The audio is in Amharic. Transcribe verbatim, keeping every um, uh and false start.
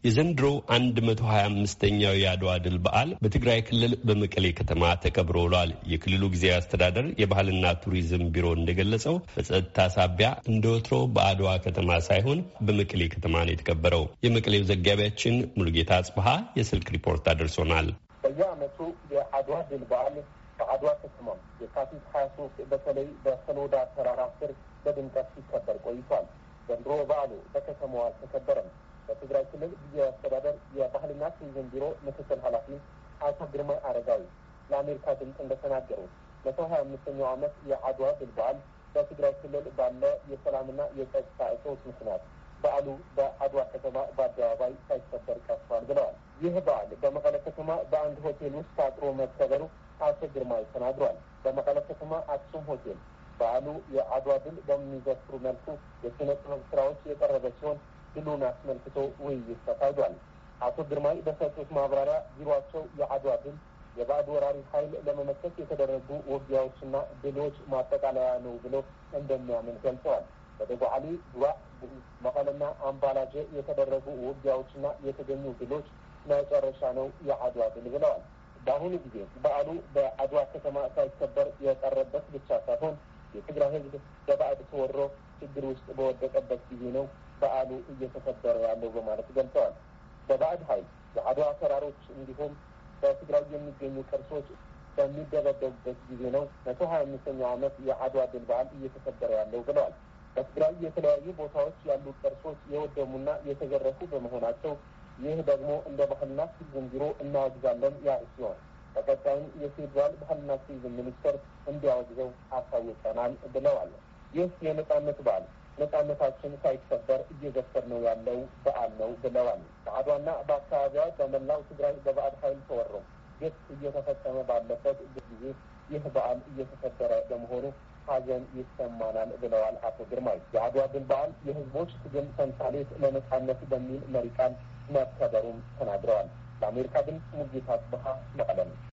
የዘንድሮ መቶ ሀያ አምስተኛው የአድዋ ድል በዓል በትግራይ ክልል በመቀሌ ከተማ ተከብሮ ውሏል። የክልሉ ጊዜያዊ አስተዳደር የባህልና ቱሪዝም ቢሮ እንደገለጸው በጸጥታ ሳቢያ እንደወትሮ በአድዋ ከተማ ሳይሆን በመቀሌ ከተማ ነው የተከበረው። የመቀሌው ዘጋቢያችን ሙሉጌታ አጽብሃ የስልክ ሪፖርት አድርሶናል። በየዓመቱ የአድዋ ድል በዓል በአድዋ ከተማ የካቲት ሀያ ሶስት በተለይ በሰሎዳ ተራራ ስር በድምቀት ሲከበር ቆይቷል። ዘንድሮ በዓሉ በከተማዋ አልተከበረም። በትግራይ ክልል ጊዜያዊ አስተዳደር የባህልና ቱሪዝም ቢሮ ምክትል ኃላፊ አቶ ግርማይ አረጋዊ ለአሜሪካ ድምፅ እንደተናገሩት መቶ ሀያ አምስተኛው ዓመት የአድዋ ድል በዓል በትግራይ ክልል ባለ የሰላምና የጸጥታ እጦት ምክንያት በዓሉ በአድዋ ከተማ በአደባባይ ሳይከበር ቀርቷል ብለዋል። ይህ በዓል በመቀለ ከተማ በአንድ ሆቴል ውስጥ ታጥሮ መከበሩ አቶ ግርማይ ተናግሯል። በመቀለ ከተማ አክሱም ሆቴል በዓሉ የአድዋ ድል በሚዘክሩ መልኩ የኪነ ጥበብ ስራዎች የቀረበ ሲሆን ድሉን አስመልክቶ ውይይት ተካሂዷል። አቶ ግርማይ በሰጡት ማብራሪያ ቢሮአቸው የአድዋ ድል የባዕድ ወራሪ ኃይል ለመመከት የተደረጉ ውጊያዎችና ድሎች ማጠቃለያ ነው ብሎ እንደሚያምን ገልጸዋል። በደጓዓሊ፣ ዱባዕ፣ መቀለና አምባላጀ የተደረጉ ውጊያዎችና የተገኙ ድሎች መጨረሻ ነው የአድዋ ድል ብለዋል። በአሁኑ ጊዜ በዓሉ በአድዋ ከተማ ሳይከበር የቀረበት ብቻ ሳይሆን የትግራይ ሕዝብ በባዕድ ተወሮ ችግር ውስጥ በወደቀበት ጊዜ ነው በዓሉ እየተከበረ ያለው በማለት ገልጸዋል። በባዕድ ኃይል የአድዋ ተራሮች እንዲሁም በትግራይ የሚገኙ ቅርሶች በሚደበደቡበት ጊዜ ነው መቶ ሀያ አምስተኛው ዓመት የአድዋ ድል በዓል እየተከበረ ያለው ብለዋል። በትግራይ የተለያዩ ቦታዎች ያሉ ቅርሶች የወደሙና የተዘረፉ በመሆናቸው ይህ ደግሞ እንደ ባህልና ቱሪዝም ቢሮ እናወግዛለን ያሉ ሲሆን በቀጣይም የፌዴራል ባህልና ቱሪዝም ሚኒስቴር እንዲያወግዘው አሳውቀናል ብለዋል። ይህ የነጻነት በዓል ነጻነታችን ሳይከበር እየዘፈር ነው ያለው በዓል ነው ብለዋል። በአድዋና በአካባቢዋ በመላው ትግራይ በባዕድ ኃይል ተወሮ ግፍ እየተፈጸመ ባለበት ጊዜ ይህ በዓል እየተከበረ በመሆኑ ሐዘን ይሰማናል ብለዋል አቶ ግርማይ። የአድዋ ድል በዓል የህዝቦች ትግል ተምሳሌት ለነጻነት በሚል መሪ ቃል መከበሩም ተናግረዋል። ለአሜሪካ ድምፅ ሙሉጌታ አጽብሃ መቀለ።